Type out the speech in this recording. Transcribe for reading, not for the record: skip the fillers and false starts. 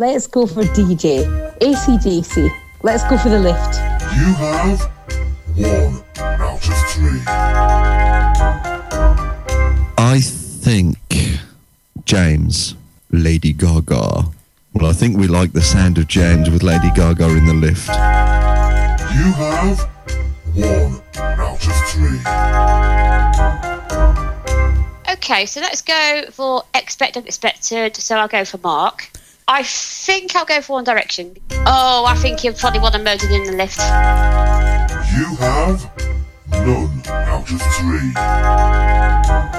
Let's go for DJ. AC/DC. Let's go for The Lift. You have 1 out of 3. I think James, Lady Gaga. Well, I think we like the sound of James with Lady Gaga in The Lift. You have 1 out of 3. Okay, so let's go for Expect Unexpected. So I'll go for Mark. I think I'll go for One Direction. Oh, I think you'll probably want to Murdered in the Lift. You have none out of 3.